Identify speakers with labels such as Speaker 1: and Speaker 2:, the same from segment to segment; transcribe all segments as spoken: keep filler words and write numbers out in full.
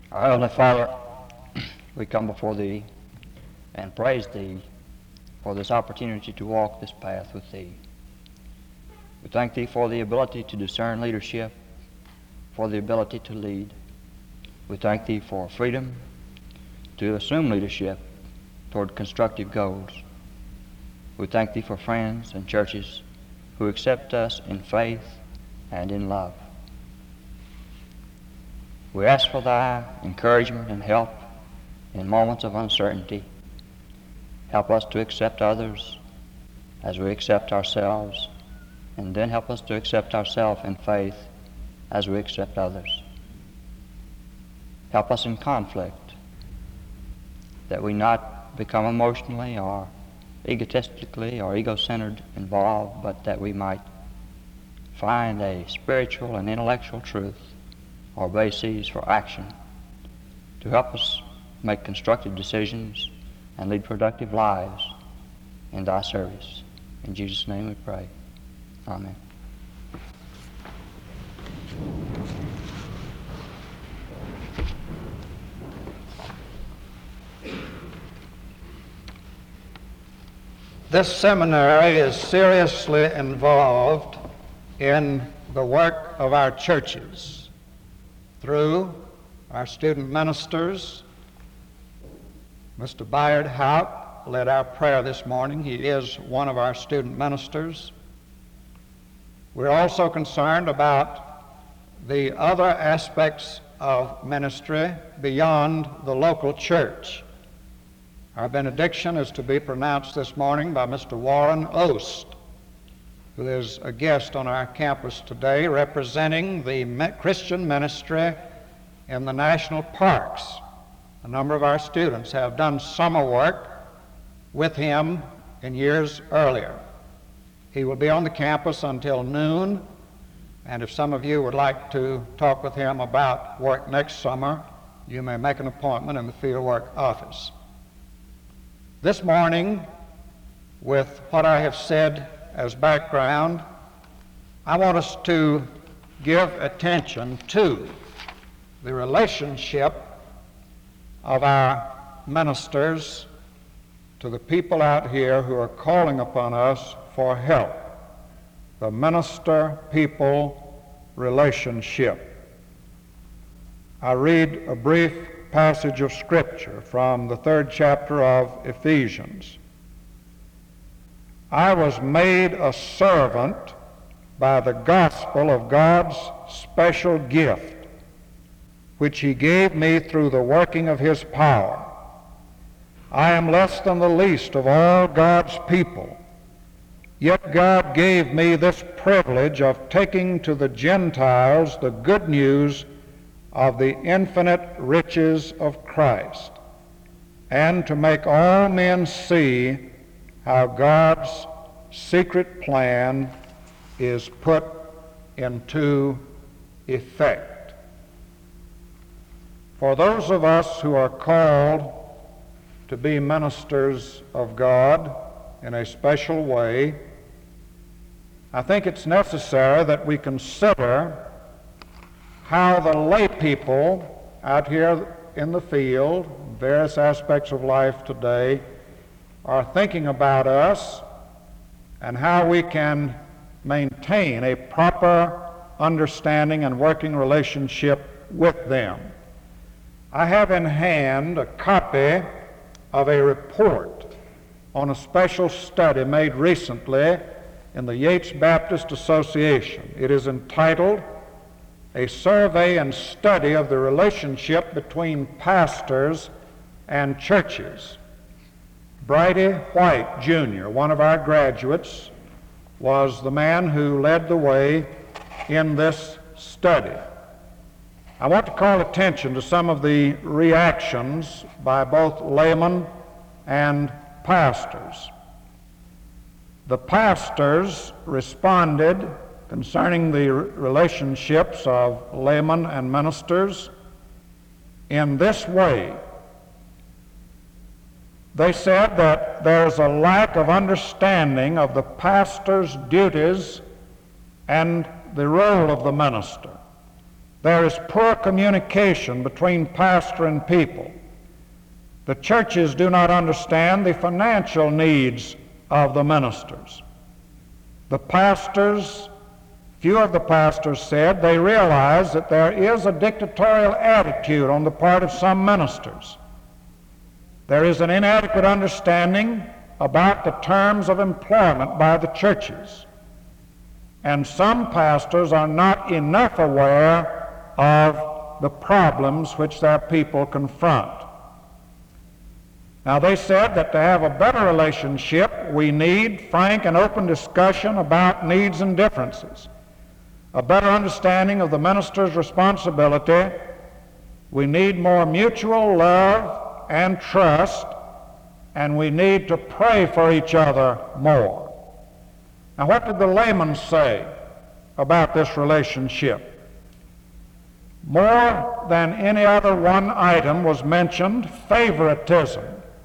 Speaker 1: Our Heavenly Father, we come before Thee and praise Thee for this opportunity to walk this path with Thee. We thank Thee for the ability to discern leadership, for the ability to lead. We thank Thee for freedom to assume leadership toward constructive goals. We thank Thee for friends and churches who accept us in faith and in love. We ask for Thy encouragement and help in moments of uncertainty. Help us to accept others as we accept ourselves, and then help us to accept ourselves in faith as we accept others. Help us in conflict, that we not become emotionally or egotistically or ego-centered involved, but that we might find a spiritual and intellectual truth or bases for action to help us make constructive decisions and lead productive lives in Thy service. In Jesus' name we pray. Amen.
Speaker 2: This seminary is seriously involved in the work of our churches through our student ministers. Mister Bayard Haupt led our prayer this morning. He is one of our student ministers. We're also concerned about the other aspects of ministry beyond the local church. Our benediction is to be pronounced this morning by Mister Warren Ost, who is a guest on our campus today, representing the Christian ministry in the national parks. A number of our students have done summer work with him in years earlier. He will be on the campus until noon, and if some of you would like to talk with him about work next summer, you may make an appointment in the fieldwork office. This morning, with what I have said as background, I want us to give attention to the relationship of our ministers to the people out here who are calling upon us for help. The minister-people relationship. I read a brief passage of Scripture from the third chapter of Ephesians. I was made a servant by the gospel of God's special gift, which He gave me through the working of His power. I am less than the least of all God's people, yet God gave me this privilege of taking to the Gentiles the good news of the infinite riches of Christ, and to make all men see how God's secret plan is put into effect. For those of us who are called to be ministers of God in a special way, I think it's necessary that we consider how the lay people out here in the field, various aspects of life today, are thinking about us and how we can maintain a proper understanding and working relationship with them. I have in hand a copy of a report on a special study made recently in the Yates Baptist Association. It is entitled A Survey and Study of the Relationship Between Pastors and Churches. Bridie White, Junior, one of our graduates, was the man who led the way in this study. I want to call attention to some of the reactions by both laymen and pastors. The pastors responded concerning the relationships of laymen and ministers in this way. They said that there's a lack of understanding of the pastor's duties and the role of the minister. There is poor communication between pastor and people. The churches do not understand the financial needs of the ministers. The pastors, few of the pastors said they realize that there is a dictatorial attitude on the part of some ministers. There is an inadequate understanding about the terms of employment by the churches. And some pastors are not enough aware of the problems which their people confront. Now, they said that to have a better relationship, we need frank and open discussion about needs and differences, a better understanding of the minister's responsibility. We need more mutual love and trust, and we need to pray for each other more. Now, what did the layman say about this relationship? More than any other one item was mentioned favoritism.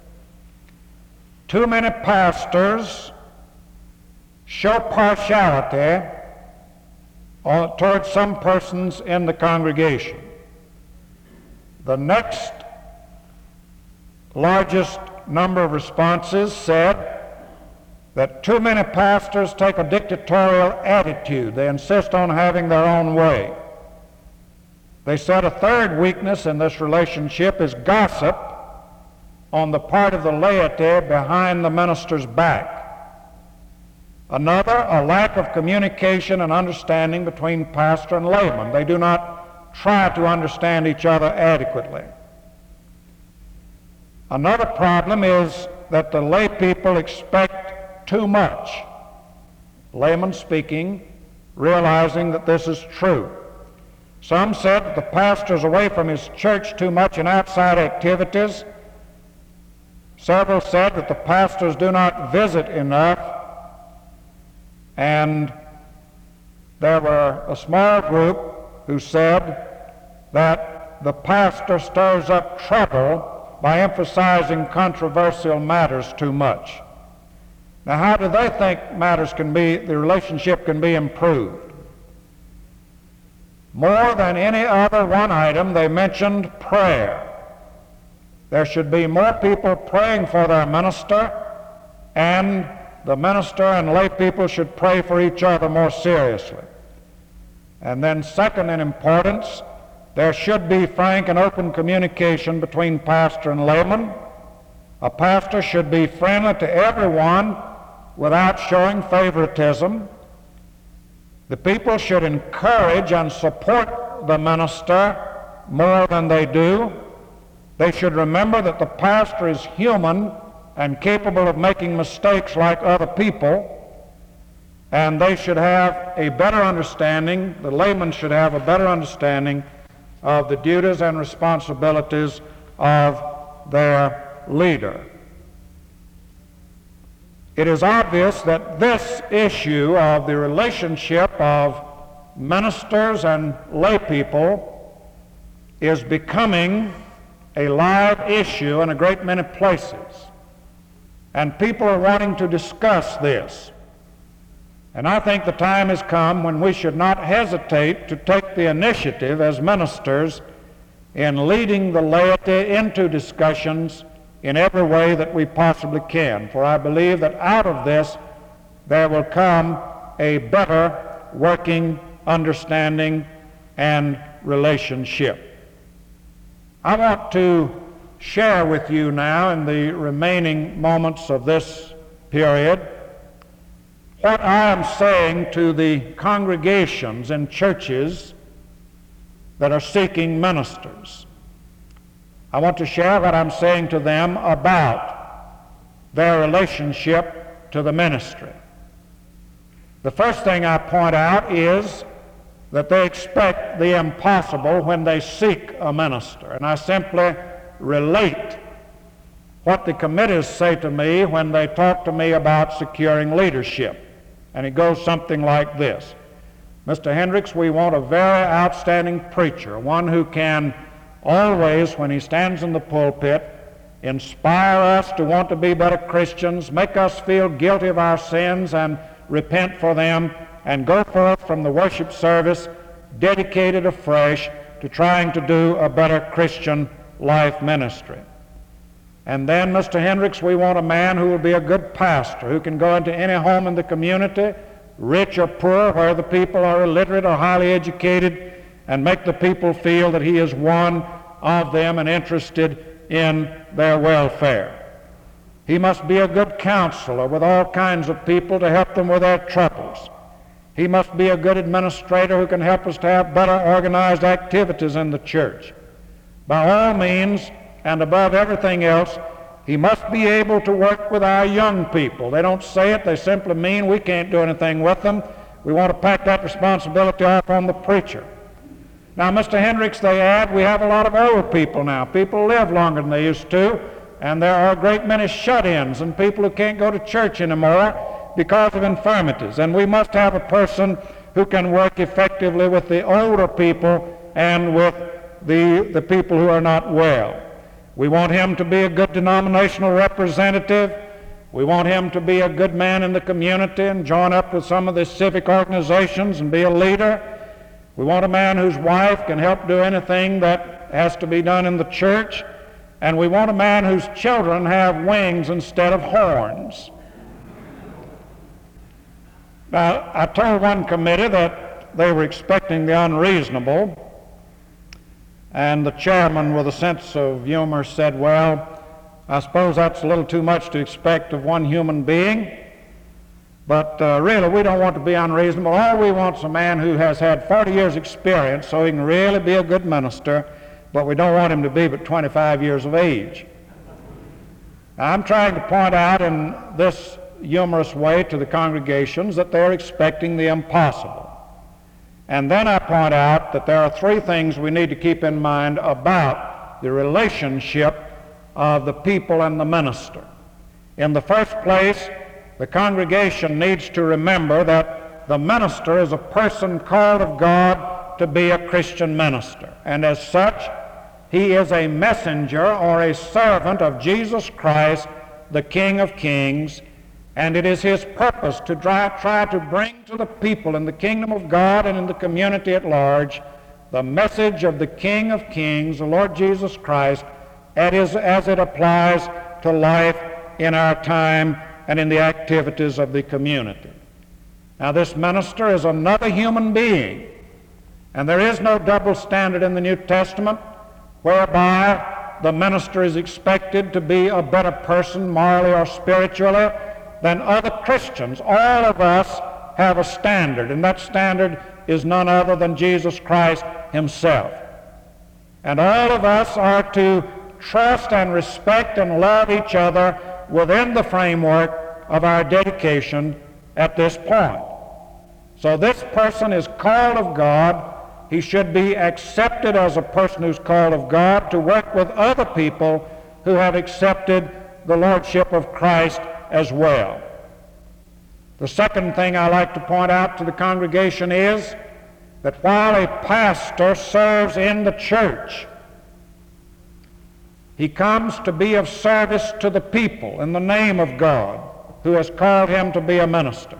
Speaker 2: Too many pastors show partiality on, towards some persons in the congregation. The next largest number of responses said that too many pastors take a dictatorial attitude. They insist on having their own way. They said a third weakness in this relationship is gossip on the part of the laity behind the minister's back. Another, a lack of communication and understanding between pastor and layman. They do not try to understand each other adequately. Another problem is that the lay people expect too much. Layman speaking, realizing that this is true. Some said that the pastor is away from his church too much in outside activities. Several said that the pastors do not visit enough. And there were a small group who said that the pastor stirs up trouble by emphasizing controversial matters too much. Now, how do they think matters can be, the relationship can be improved? More than any other one item, they mentioned prayer. There should be more people praying for their minister, and the minister and lay people should pray for each other more seriously. And then second in importance, there should be frank and open communication between pastor and layman. A pastor should be friendly to everyone without showing favoritism. The people should encourage and support the minister more than they do. They should remember that the pastor is human and capable of making mistakes like other people, and they should have a better understanding, the layman should have a better understanding of the duties and responsibilities of their leader. It is obvious that this issue of the relationship of ministers and lay people is becoming a live issue in a great many places. And people are wanting to discuss this. And I think the time has come when we should not hesitate to take the initiative as ministers in leading the laity into discussions in every way that we possibly can. For I believe that out of this there will come a better working understanding and relationship. I want to share with you now in the remaining moments of this period what I am saying to the congregations and churches that are seeking ministers. I want to share what I'm saying to them about their relationship to the ministry. The first thing I point out is that they expect the impossible when they seek a minister. And I simply relate what the committees say to me when they talk to me about securing leadership. And it goes something like this. Mister Hendricks, we want a very outstanding preacher, one who can always, when he stands in the pulpit, inspire us to want to be better Christians, make us feel guilty of our sins and repent for them, and go forth from the worship service
Speaker 3: dedicated afresh to trying to do a better Christian life ministry. And then, Mister Hendricks, we want a man who will be a good pastor, who can go into any home in the community, rich or poor, where the people are illiterate or highly educated, and make the people feel that he is one of them and interested in their welfare. He must be a good counselor with all kinds of people to help them with their troubles. He must be a good administrator who can help us to have better organized activities in the church. By all means, and above everything else, he must be able to work with our young people. They don't say it, they simply mean we can't do anything with them. We want to pack that responsibility off on the preacher. Now, Mister Hendricks, they add, we have a lot of old people now. People live longer than they used to, and there are a great many shut-ins and people who can't go to church anymore because of infirmities. And we must have a person who can work effectively with the older people and with the, the people who are not well. We want him to be a good denominational representative. We want him to be a good man in the community and join up with some of the civic organizations and be a leader. We want a man whose wife can help do anything that has to be done in the church. And we want a man whose children have wings instead of horns. Now, I told one committee that they were expecting the unreasonable, and the chairman, with a sense of humor, said, well, I suppose that's a little too much to expect of one human being, but uh, really we don't want to be unreasonable. All we want is a man who has had forty years experience so he can really be a good minister, but we don't want him to be but twenty-five years of age. I'm trying to point out in this humorous way to the congregations that they're expecting the impossible. And then I point out that there are three things we need to keep in mind about the relationship of the people and the minister. In the first place, the congregation needs to remember that the minister is a person called of God to be a Christian minister. And as such, he is a messenger or a servant of Jesus Christ, the King of Kings, and it is his purpose to try, try to bring to the people in the kingdom of God and in the community at large the message of the King of Kings, the Lord Jesus Christ, as, as it applies to life in our time and in the activities of the community. Now, this minister is another human being, and there is no double standard in the New Testament whereby the minister is expected to be a better person morally or spiritually than other Christians. All of us have a standard, and that standard is none other than Jesus Christ himself. And all of us are to trust and respect and love each other within the framework of our dedication at this point. So this person is called of God. He should be accepted as a person who's called of God to work with other people who have accepted the Lordship of Christ as well. The second thing I like to point out to the congregation is that while a pastor serves in the church, he comes to be of service to the people in the name of God who has called him to be a minister.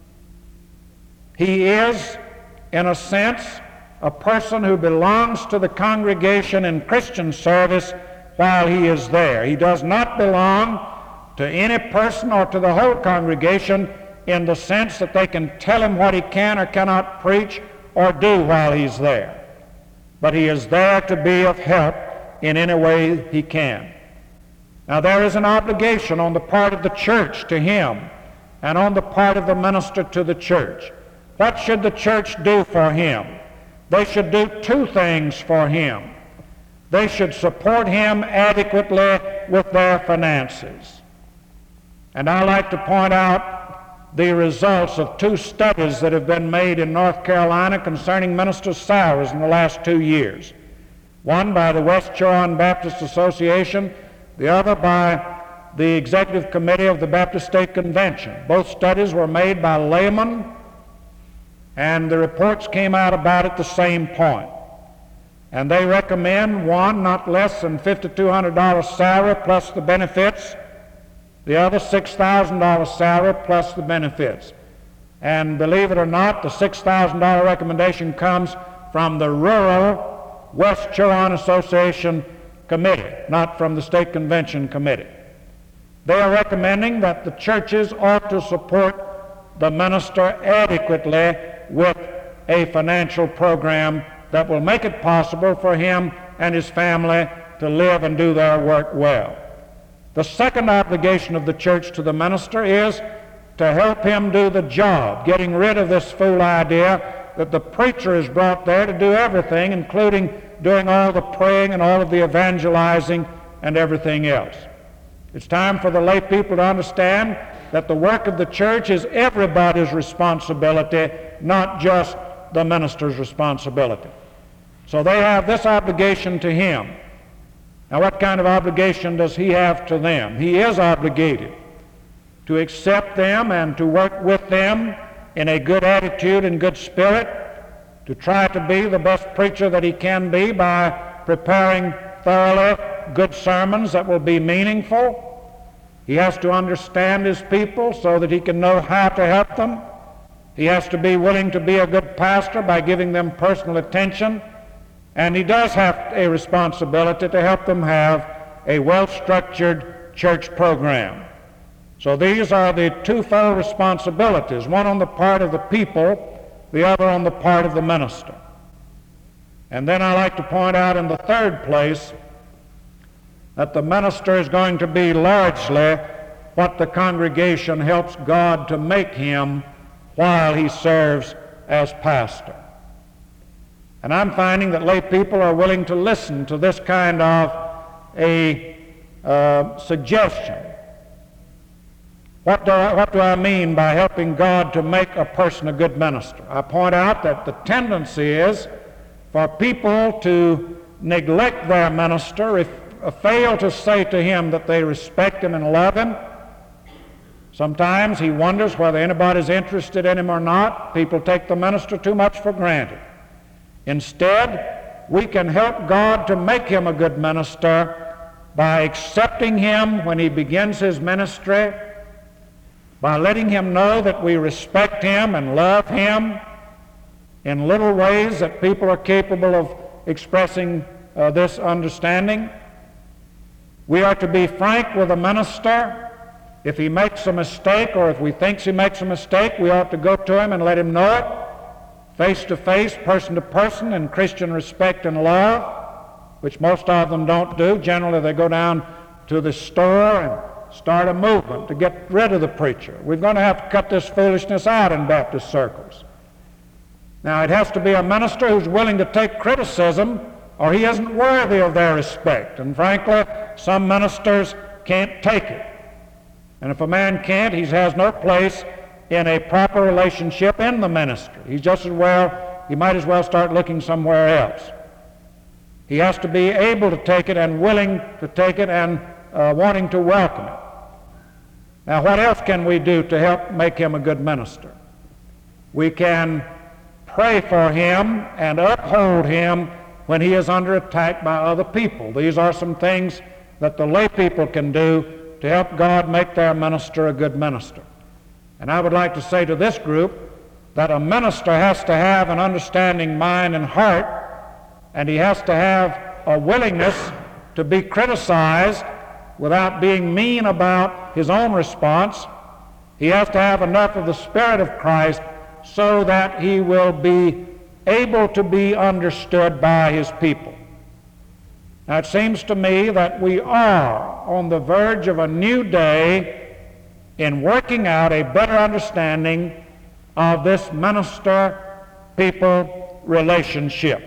Speaker 3: He is, in a sense, a person who belongs to the congregation in Christian service while he is there. He does not belong to any person or to the whole congregation in the sense that they can tell him what he can or cannot preach or do while he's there. But he is there to be of help in any way he can. Now, there is an obligation on the part of the church to him and on the part of the minister to the church. What should the church do for him? They should do two things for him. They should support him adequately with their finances. And I like to point out the results of two studies that have been made in North Carolina concerning ministers' salaries in the last two years. One by the West Chowan Baptist Association, the other by the Executive Committee of the Baptist State Convention. Both studies were made by laymen, and the reports came out about at the same point. And they recommend one not less than five thousand two hundred dollars salary plus the benefits, the other six thousand dollars salary plus the benefits. And believe it or not, the six thousand dollars recommendation comes from the Rural West Huron Association Committee, not from the State Convention Committee. They are recommending that the churches ought to support the minister adequately with a financial program that will make it possible for him and his family to live and do their work well. The second obligation of the church to the minister is to help him do the job, getting rid of this fool idea that the preacher is brought there to do everything, including doing all the praying and all of the evangelizing and everything else. It's time for the lay people to understand that the work of the church is everybody's responsibility, not just the minister's responsibility. So they have this obligation to him. Now, what kind of obligation does he have to them? He is obligated to accept them and to work with them in a good attitude and good spirit, to try to be the best preacher that he can be by preparing thoroughly good sermons that will be meaningful. He has to understand his people so that he can know how to help them. He has to be willing to be a good pastor by giving them personal attention. And he does have a responsibility to help them have a well-structured church program. So these are the twofold responsibilities, one on the part of the people, the other on the part of the minister. And then I like to point out in the third place that the minister is going to be largely what the congregation helps God to make him while he serves as pastor. And I'm finding that lay people are willing to listen to this kind of a uh, suggestion. What do, I, what do I mean by helping God to make a person a good minister? I point out that the tendency is for people to neglect their minister, if uh, fail to say to him that they respect him and love him. Sometimes he wonders whether anybody's interested in him or not. People take the minister too much for granted. Instead, we can help God to make him a good minister by accepting him when he begins his ministry, by letting him know that we respect him and love him in little ways that people are capable of expressing uh, this understanding. We are to be frank with a minister. If he makes a mistake, or if we think he makes a mistake, we ought to go to him and let him know it, face to face, person to person, in Christian respect and love, which most of them don't do. Generally, they go down to the store and start a movement to get rid of the preacher. We're going to have to cut this foolishness out in Baptist circles. Now, it has to be a minister who's willing to take criticism, or he isn't worthy of their respect. And frankly, some ministers can't take it. And if a man can't, he has no place in a proper relationship in the ministry. He's just as well, he might as well start looking somewhere else. He has to be able to take it and willing to take it and uh, wanting to welcome it. Now, what else can we do to help make him a good minister? We can pray for him and uphold him when he is under attack by other people. These are some things that the lay people can do to help God make their minister a good minister. And I would like to say to this group that a minister has to have an understanding mind and heart, and he has to have a willingness to be criticized without being mean about his own response. He has to have enough of the Spirit of Christ so that he will be able to be understood by his people. Now, it seems to me that we are on the verge of a new day in working out a better understanding of this minister-people relationship.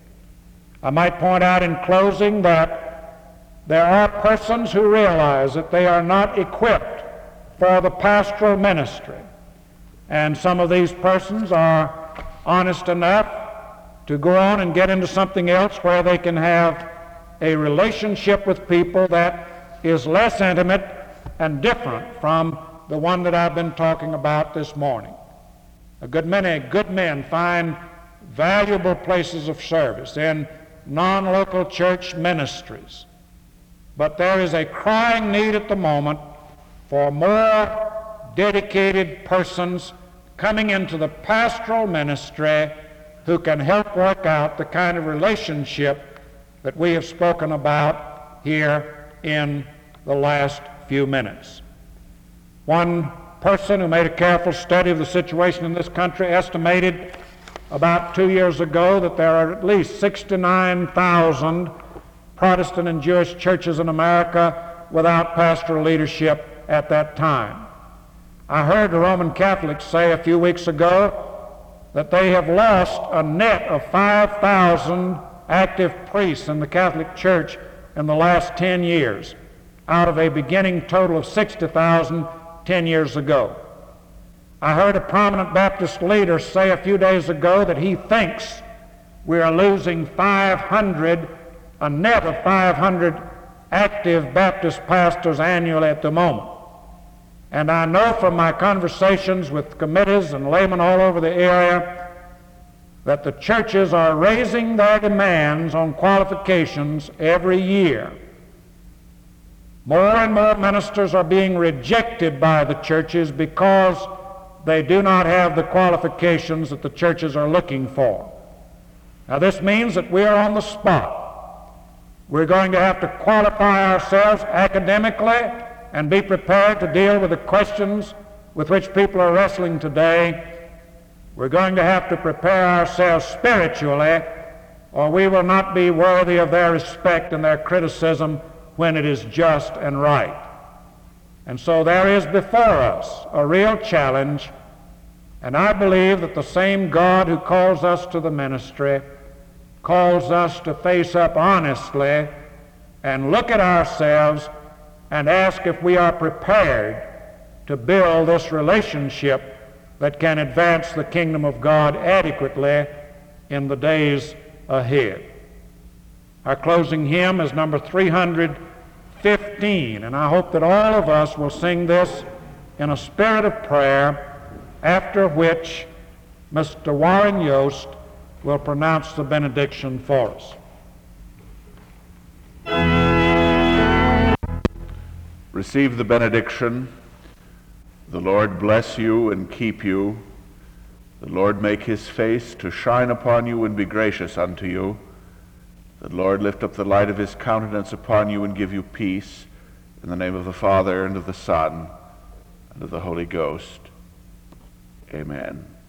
Speaker 3: I might point out in closing that there are persons who realize that they are not equipped for the pastoral ministry. And some of these persons are honest enough to go on and get into something else where they can have a relationship with people that is less intimate and different from the one that I've been talking about this morning. A good many good men find valuable places of service in non-local church ministries. But there is a crying need at the moment for more dedicated persons coming into the pastoral ministry who can help work out the kind of relationship that we have spoken about here in the last few minutes. One person who made a careful study of the situation in this country estimated about two years ago that there are at least sixty-nine thousand Protestant and Jewish churches in America without pastoral leadership at that time. I heard the Roman Catholics say a few weeks ago that they have lost a net of five thousand active priests in the Catholic Church in the last ten years, out of a beginning total of sixty thousand ten years ago. I heard a prominent Baptist leader say a few days ago that he thinks we are losing five hundred, a net of five hundred active Baptist pastors annually at the moment. And I know from my conversations with committees and laymen all over the area that the churches are raising their demands on qualifications every year. More and more ministers are being rejected by the churches because they do not have the qualifications that the churches are looking for. Now, this means that we are on the spot. We're going to have to qualify ourselves academically and be prepared to deal with the questions with which people are wrestling today. We're going to have to prepare ourselves spiritually, or we will not be worthy of their respect and their criticism when it is just and right. And so there is before us a real challenge, and I believe that the same God who calls us to the ministry calls us to face up honestly and look at ourselves and ask if we are prepared to build this relationship that can advance the kingdom of God adequately in the days ahead. Our closing hymn is number three hundred fifteen, and I hope that all of us will sing this in a spirit of prayer, after which Mister Warren Yost will pronounce the benediction for us.
Speaker 4: Receive the benediction. The Lord bless you and keep you. The Lord make his face to shine upon you and be gracious unto you. The Lord lift up the light of his countenance upon you and give you peace. In the name of the Father, and of the Son, and of the Holy Ghost. Amen.